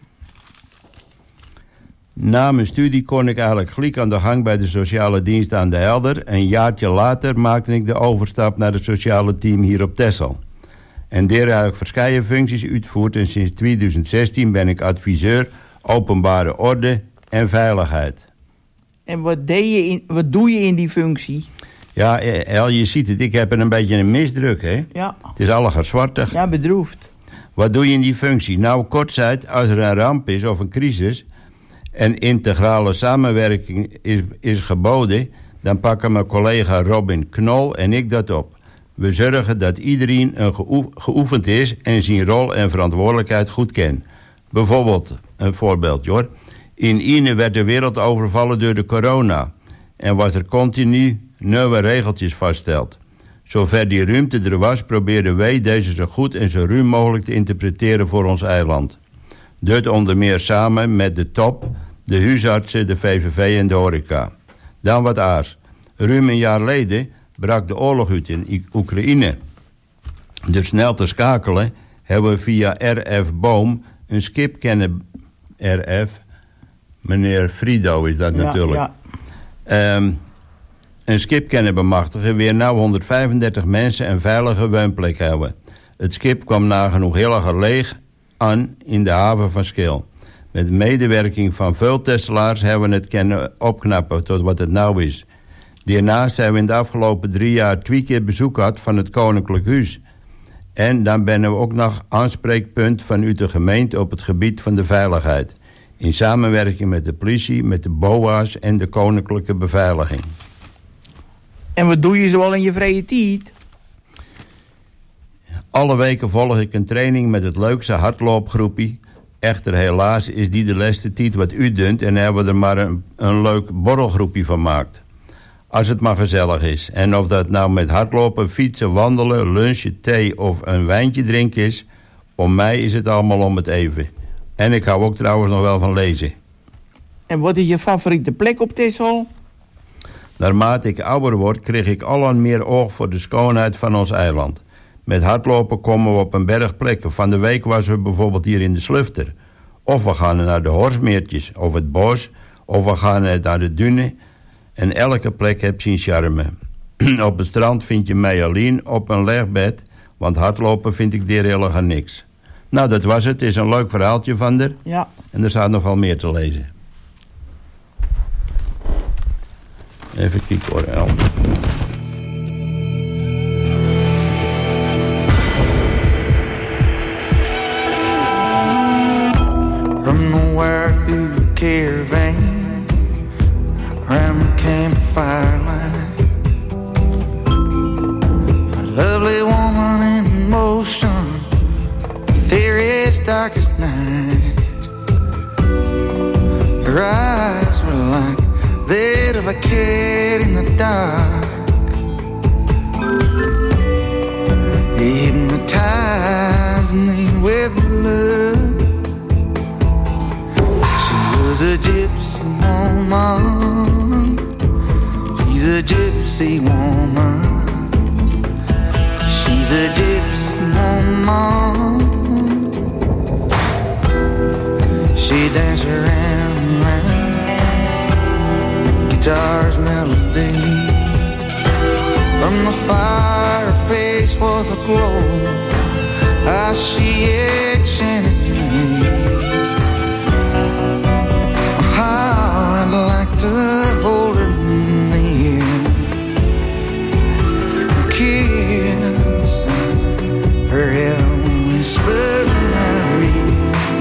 Na mijn studie kon ik eigenlijk gelijk aan de gang bij de sociale dienst aan de Helder. Een jaartje later maakte ik de overstap naar het sociale team hier op Texel. En daar heb ik verschillende functies uitgevoerd en sinds 2016 ben ik adviseur openbare orde en veiligheid. En wat doe je in die functie? Ja, El, je ziet het, ik heb een beetje een misdruk, hè? Ja. Het is allemaal zwartig. Ja, bedroefd. Wat doe je in die functie? Nou, kortzijds, als er een ramp is of een crisis en integrale samenwerking is geboden, dan pakken mijn collega Robin Knol en ik dat op. We zorgen dat iedereen geoefend is en zijn rol en verantwoordelijkheid goed kent. Bijvoorbeeld, een voorbeeldje hoor. In Ine werd de wereld overvallen door de corona en was er continu nieuwe regeltjes vastgesteld. Zover die ruimte er was, probeerden wij deze zo goed en zo ruim mogelijk te interpreteren voor ons eiland. Dit onder meer samen met de top, de huisartsen, de VVV en de horeca. Dan wat aars. Ruim een jaar geleden brak de oorlog uit in Oekraïne. Dus snel te schakelen hebben we via RF Boom een skip kennen. RF, meneer Frido is dat natuurlijk. Ja. Een skip kennen bemachtigen, weer nou 135 mensen en veilige woonplek hebben. Het skip kwam nagenoeg heel erg leeg aan in de haven van Schil. Met medewerking van veel Tesselaars hebben we het kunnen opknappen tot wat het nou is. Daarnaast hebben we in de afgelopen 3 jaar 2 keer bezoek gehad van het Koninklijk Huis. En dan ben we ook nog aanspreekpunt vanuit de gemeente op het gebied van de veiligheid. In samenwerking met de politie, met de BOA's en de Koninklijke Beveiliging. En wat doe je zoal in je vrije tijd? Alle weken volg ik een training met het leukste hardloopgroepie. Echter helaas is die de laatste tijd wat uitdunt en hebben we er maar een leuk borrelgroepje van gemaakt. Als het maar gezellig is. En of dat nou met hardlopen, fietsen, wandelen, lunchen, thee of een wijntje drinken is, om mij is het allemaal om het even. En ik hou ook trouwens nog wel van lezen. En wat is je favoriete plek op Texel? Naarmate ik ouder word, kreeg ik al meer oog voor de schoonheid van ons eiland. Met hardlopen komen we op een berg plekken. Van de week was we bijvoorbeeld hier in de Slufter. Of we gaan naar de Horsmeertjes, of het bos, of we gaan naar de dunen. En elke plek heeft zijn charme. Op het strand vind je mij alleen op een legbed, want hardlopen vind ik daar helemaal niks. Nou, dat was het. Het is een leuk verhaaltje van er. Ja. En er staat nog wel meer te lezen. Even kijken hoor, El. From nowhere through the caravan, around the campfire light, a lovely woman in motion, fairest darkest night. Her eyes were like that of a cat in the dark. They hypnotized me with love. She was a gypsy woman. She's a gypsy woman. She's a gypsy woman. She danced around and round, guitar's melody. From the fire, her face was aglow as she enchanted me. How I'd like to hold her near, kiss her heaven whisper I read.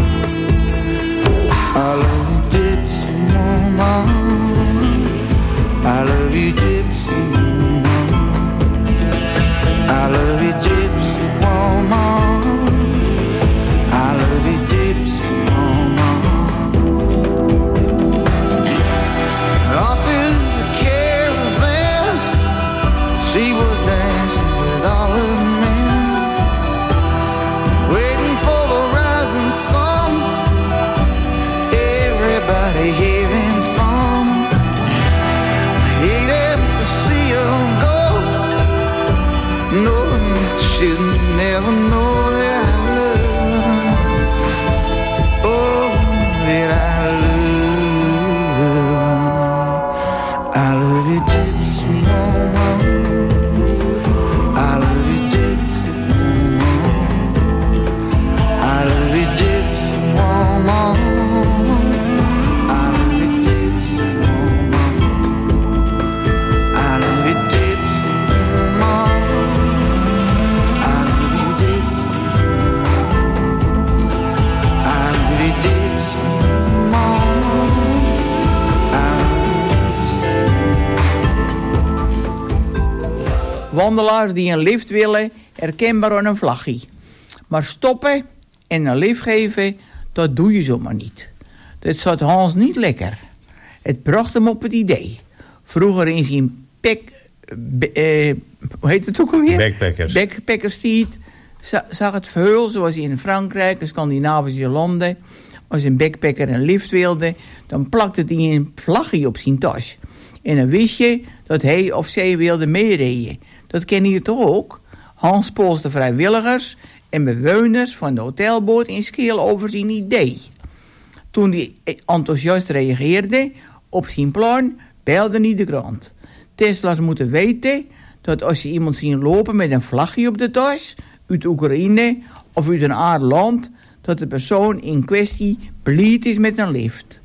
I love you, gypsy woman. I love you, gypsy woman. I love you, gypsy woman. I love Wandelaars die een lift willen, herkenbaar aan een vlaggie. Maar stoppen en een lift geven, dat doe je zomaar niet. Dat zat Hans niet lekker. Het bracht hem op het idee. Vroeger in zijn hoe heet het ook alweer? Backpackerstiet zag het verheul, zoals hij in Frankrijk en Scandinavische landen. Als een backpacker een lift wilde, dan plakte hij een vlaggie op zijn tas. En dan wist je dat hij of zij wilde meerijden. Dat ken je toch ook? Hans polste vrijwilligers en bewoners van de hotelboot in Skeel over zijn idee. Toen hij enthousiast reageerde op zijn plan, belde hij de krant. Tesla's moeten weten dat als je iemand ziet lopen met een vlagje op de tas, uit Oekraïne of uit een ander land, dat de persoon in kwestie blij is met een lift.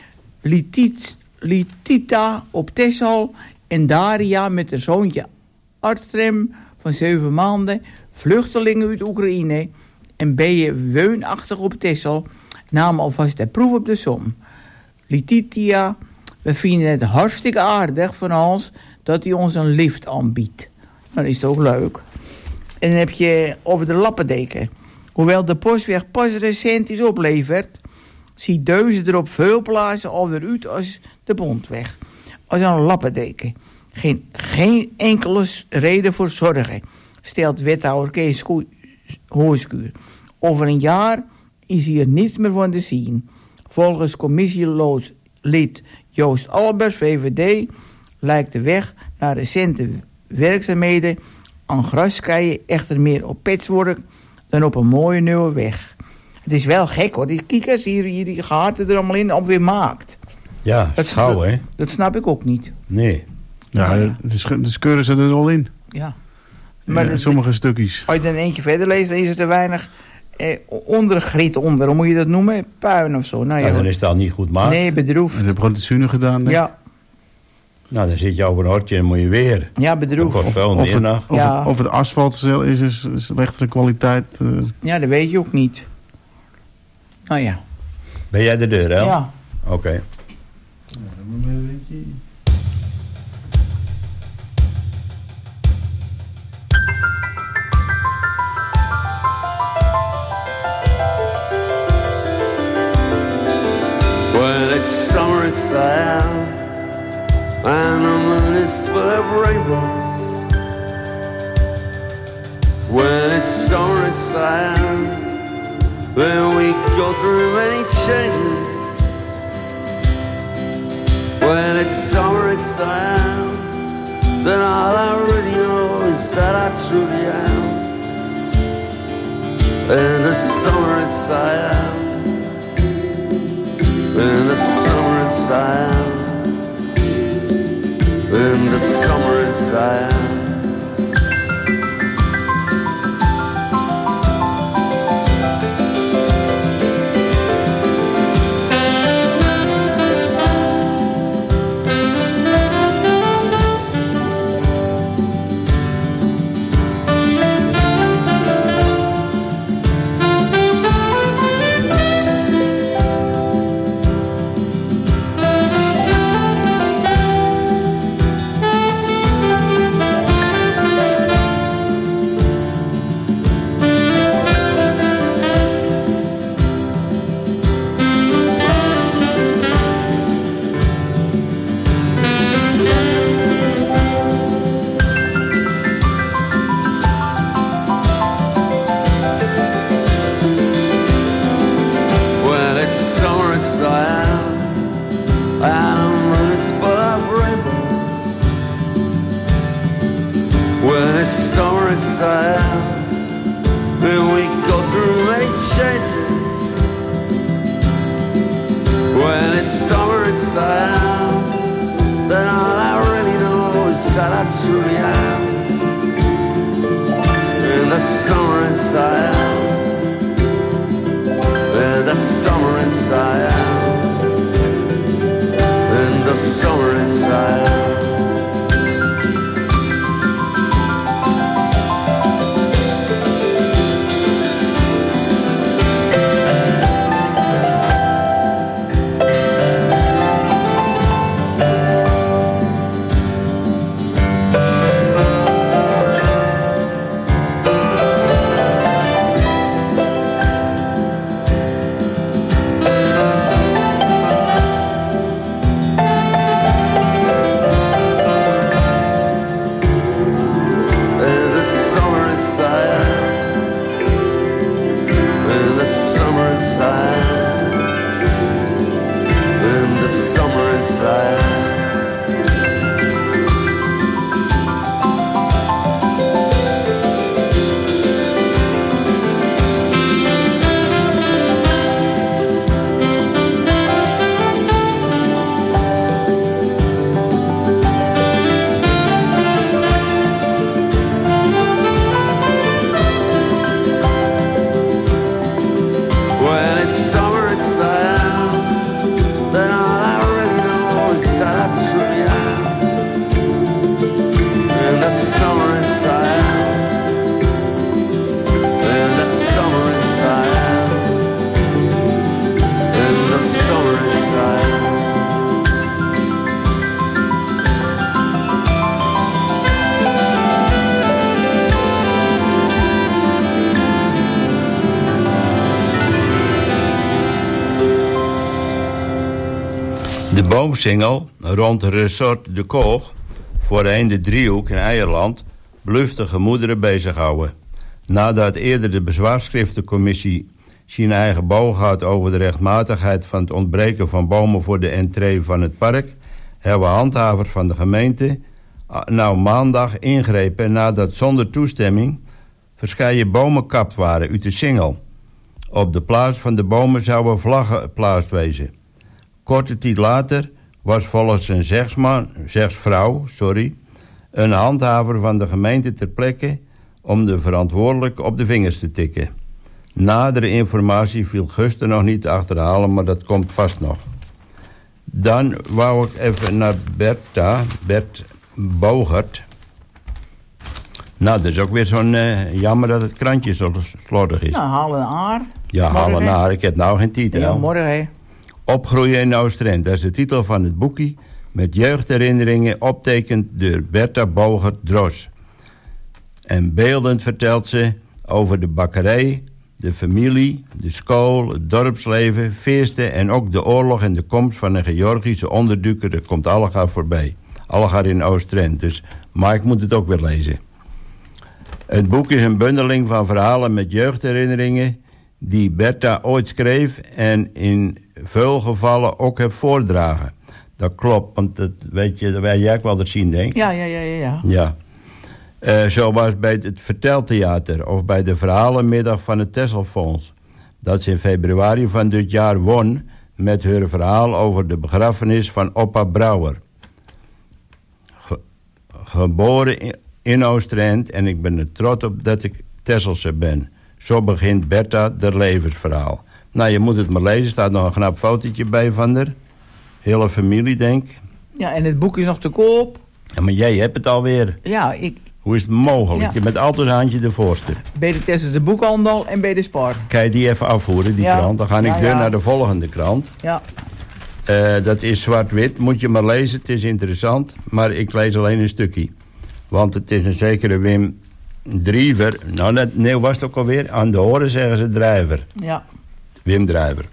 Litita op Texel en Daria met haar zoontje Artrem van 7 maanden, vluchtelingen uit Oekraïne en ben je woonachtig op Texel, namen alvast de proef op de som. Letitia, we vinden het hartstikke aardig van ons dat hij ons een lift aanbiedt. Dan is het ook leuk. En dan heb je over de lappendeken. Hoewel de postweg pas recent is opleverd, ziet Deuze er op veel plaatsen al weer uit als de Bondweg. Als een lappendeken. Geen enkele reden voor zorgen, stelt wethouder Kees Hoorskuur. Over een jaar is hier niets meer van te zien. Volgens commissielid Joost Albers, VVD, lijkt de weg naar recente werkzaamheden aan graskeien echter meer op patchwork dan op een mooie nieuwe weg. Het is wel gek hoor, die kiekers hier die gaten er allemaal in alweer maakt. Ja, dat is gauw hè. Dat snap ik ook niet. Nee. Ja, de keuren zitten er al in. Ja. Maar ja, sommige stukjes. Als je dan eentje verder leest, dan is er te weinig ondergriet onder. Hoe moet je dat noemen? Puin of zo. Nou, ja, dan is dat niet goed maakt. Nee, bedroefd. Ze hebben gewoon de zuinen gedaan. Ja. Nou, dan zit je over een hortje en moet je weer. Ja, bedroefd. Of het asfalt is slechtere kwaliteit. Ja, dat weet je ook niet. Nou ja. Ben jij de deur, hè? Ja. Oké. Well, it's summer in Siam, and the moon is full of rainbows. When it's summer in Siam, then we go through many changes. When it's summer in Siam, then all I really know is that I truly am. In the summer in Siam, in the summer in Siam, in the summer in Siam. inside. De boomsingel rond Resort de Koog, voorheen de Driehoek in Eierland, blijft de gemoederen bezighouden. Nadat eerder de bezwaarschriftencommissie zijn eigen boog had over de rechtmatigheid van het ontbreken van bomen voor de entree van het park, hebben handhavers van de gemeente nou maandag ingrepen nadat zonder toestemming verscheiden bomen kapt waren uit de singel. Op de plaats van de bomen zouden vlaggen geplaatst wezen. Korte tijd later was volgens een zegsvrouw, een handhaver van de gemeente ter plekke om de verantwoordelijke op de vingers te tikken. Nadere informatie viel Guster nog niet te achterhalen, maar dat komt vast nog. Dan wou ik even naar Bert Bogert. Nou, dat is ook weer zo'n jammer dat het krantje zo slordig is. Nou, haal een aar. Ja, haal een aar. Ik heb nou geen titel. Ja, morgen, hè. Opgroeien in Oost-Drenthe, dat is de titel van het boekje met jeugdherinneringen optekend door Bertha Bogert-Dros. En beeldend vertelt ze over de bakkerij, de familie, de school, het dorpsleven, feesten en ook de oorlog en de komst van een Georgische onderduiker. Dat komt allegaar voorbij. Allegaar in Oost-Drenthe, dus, maar ik moet het ook weer lezen. Het boek is een bundeling van verhalen met jeugdherinneringen die Bertha ooit schreef en in veel gevallen ook heeft voordragen. Dat klopt, want dat weet jij ook wel te zien, denk ik. Ja. Zoals bij het Verteltheater of bij de verhalenmiddag van het Tesselfonds, dat ze in februari van dit jaar won met haar verhaal over de begrafenis van opa Brouwer. Geboren in Oost-Drenthe en ik ben er trots op dat ik Tesselse ben. Zo begint Bertha de levensverhaal. Nou, je moet het maar lezen. Er staat nog een knap fotootje bij van haar. Hele familie, denk ik. Ja, en het boek is nog te koop. Ja, maar jij hebt het alweer. Ja, ik... Hoe is het mogelijk? Ja. Je bent altijd een handje de voorste. Bij de Tesselse boekhandel en bij de Spar. Kan je die even afvoeren, die krant? Dan ga ik door naar de volgende krant. Ja. Dat is zwart-wit. Moet je maar lezen. Het is interessant. Maar ik lees alleen een stukje. Want het is een zekere Wim Drijver. Nou, nee, was het ook alweer? Aan de horen zeggen ze Drijver. Ja. Wim Drijver.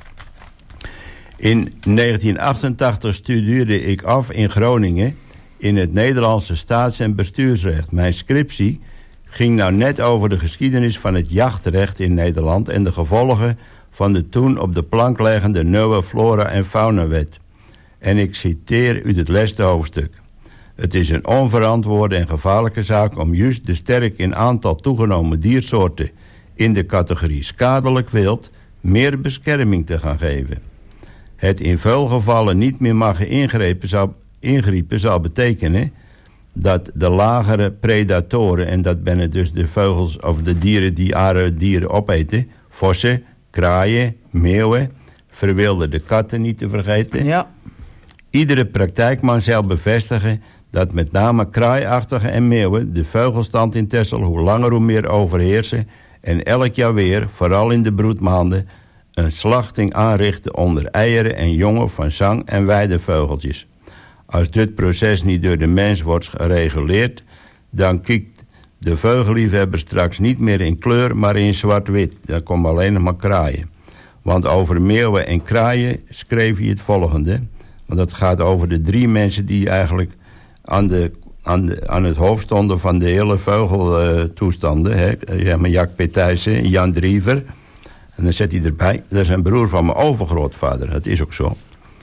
In 1988 studeerde ik af in Groningen in het Nederlandse staats- en bestuursrecht. Mijn scriptie ging nou net over de geschiedenis van het jachtrecht in Nederland en de gevolgen van de toen op de plank liggende nieuwe flora- en faunawet. En ik citeer uit het laatste hoofdstuk. Het is een onverantwoorde en gevaarlijke zaak om juist de sterk in aantal toegenomen diersoorten in de categorie schadelijk wild meer bescherming te gaan geven. Het in veel gevallen niet meer mag ingrijpen zal betekenen dat de lagere predatoren, en dat zijn dus de vogels of de dieren die andere dieren opeten, vossen, kraaien, meeuwen, verwilderde katten niet te vergeten. Ja. Iedere praktijkman zal bevestigen dat met name kraaiachtigen en meeuwen de vogelstand in Texel hoe langer hoe meer overheersen en elk jaar weer, vooral in de broedmaanden, een slachting aanrichten onder eieren en jongen van zang- en weidevogeltjes. Als dit proces niet door de mens wordt gereguleerd, dan kijkt de vogelliefhebber straks niet meer in kleur, maar in zwart-wit. Dan komen alleen nog maar kraaien. Want over meeuwen en kraaien schreef hij het volgende. Want dat gaat over de 3 mensen die eigenlijk aan het hoofd stonden van de hele vogeltoestanden. Jack Petijssen, Jan Driever. En dan zet hij erbij, dat is een broer van mijn overgrootvader. Dat is ook zo.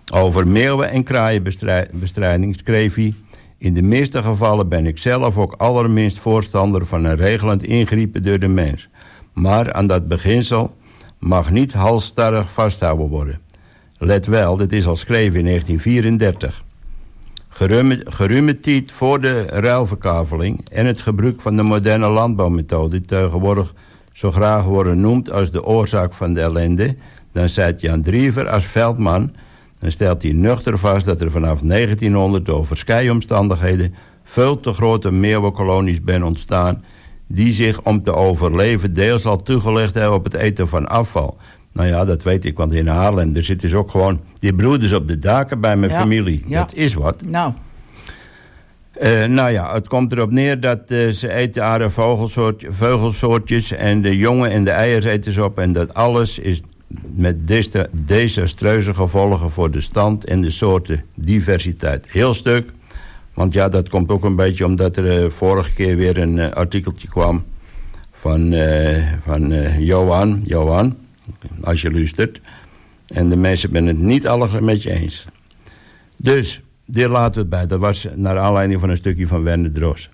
Over meeuwen- en kraaienbestrijding schreef hij: in de meeste gevallen ben ik zelf ook allerminst voorstander van een regelend ingrijpen door de mens. Maar aan dat beginsel mag niet halsstarrig vasthouden worden. Let wel, dit is al geschreven in 1934. Geruime tijd voor de ruilverkaveling en het gebruik van de moderne landbouwmethode, die tegenwoordig zo graag worden genoemd als de oorzaak van de ellende, dan zet Jan Driever als veldman, dan stelt hij nuchter vast dat er vanaf 1900 door verschillende omstandigheden veel te grote meeuwenkolonies zijn ontstaan, die zich om te overleven deels al toegelegd hebben op het eten van afval. Nou ja, dat weet ik, want in Haarlem er zitten ook gewoon die broeders op de daken bij mijn familie. Ja. Dat is wat. Nou. Nou ja, het komt erop neer dat ze eten aardige vogelsoortjes en de jongen en de eieren eten ze op. En dat alles is met desastreuze gevolgen voor de stand en de soorten diversiteit. Heel stuk, want ja, dat komt ook een beetje omdat er vorige keer weer een artikeltje kwam van Johan, als je luistert. En de mensen zijn het niet allemaal met je eens. Dus, dit laten we het bij. Dat was naar aanleiding van een stukje van Werner Drost.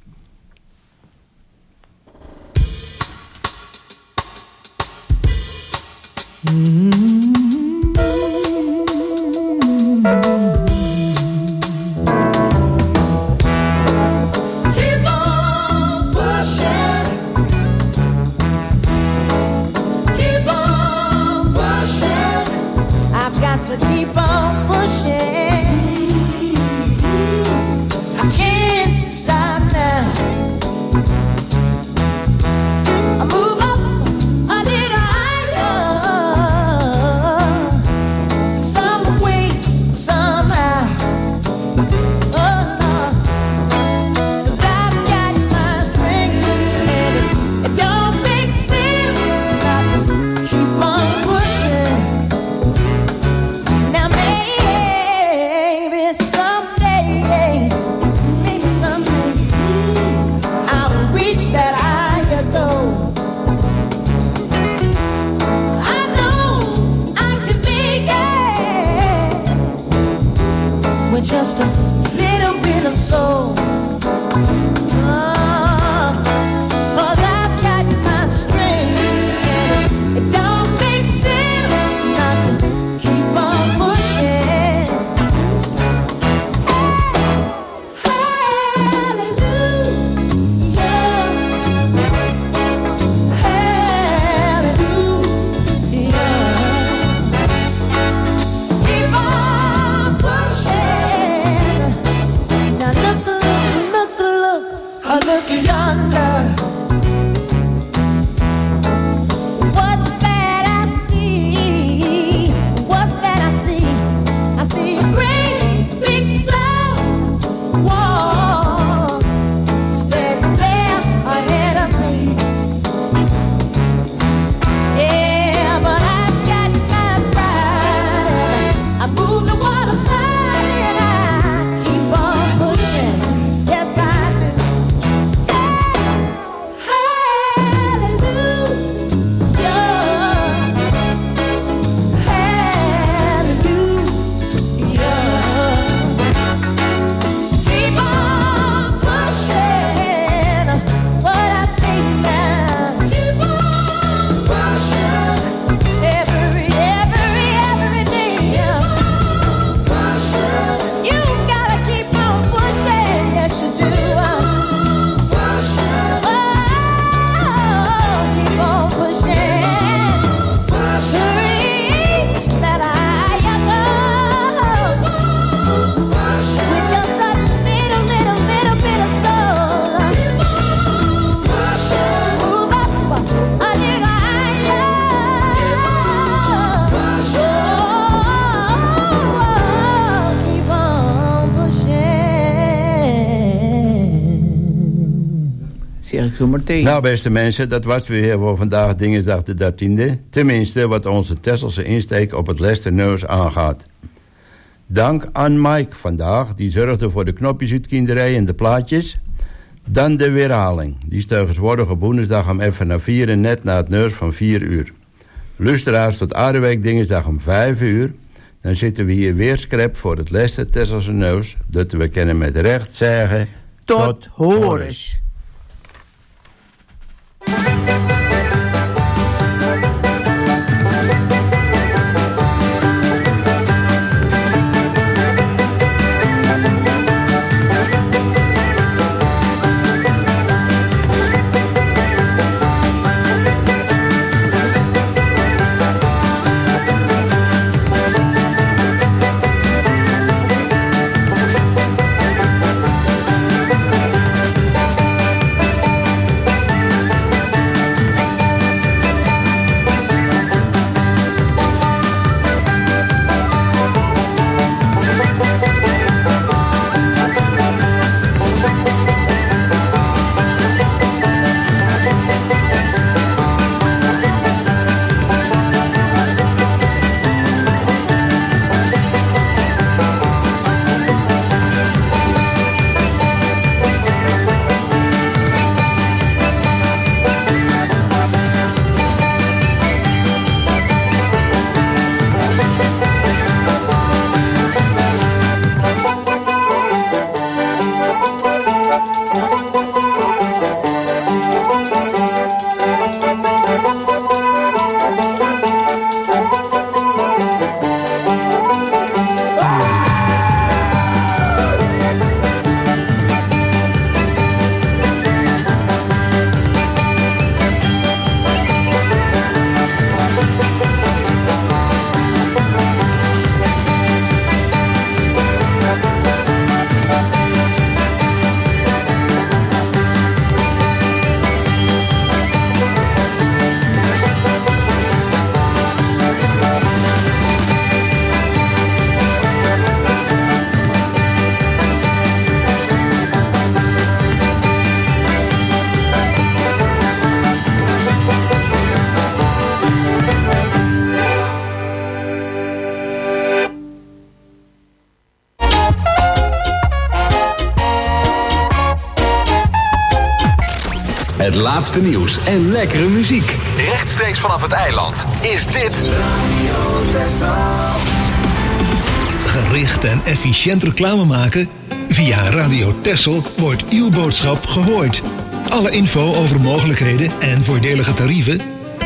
Nou, beste mensen, dat was weer voor vandaag dinsdag de 13e. Tenminste, wat onze Tesselse insteek op het Lesterneus aangaat. Dank aan Mike vandaag, die zorgde voor de knopjes uit kinderij en de plaatjes. Dan de weerhaling. Die is tegenwoordig woensdag om even naar 4 en net na het neus van 4 uur. Luisteraars tot Aardeweek dinsdag om 5 uur. Dan zitten we hier weer scrap voor het laatste Tesselse nieuws. Dat we kunnen met recht zeggen... Tot horens. Het laatste nieuws en lekkere muziek. Rechtstreeks vanaf het eiland is dit... Gericht en efficiënt reclame maken? Via Radio Texel wordt uw boodschap gehoord. Alle info over mogelijkheden en voordelige tarieven?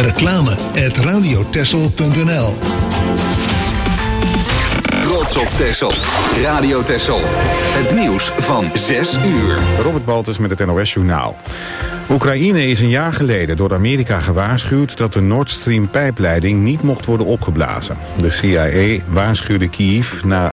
reclame@radiotexel.nl. Trots op Texel. Radio Texel. Het nieuws van 6 uur. Robert Baltus met het NOS-journaal. Oekraïne is een jaar geleden door Amerika gewaarschuwd dat de Nord Stream pijpleiding niet mocht worden opgeblazen. De CIA waarschuwde Kiev na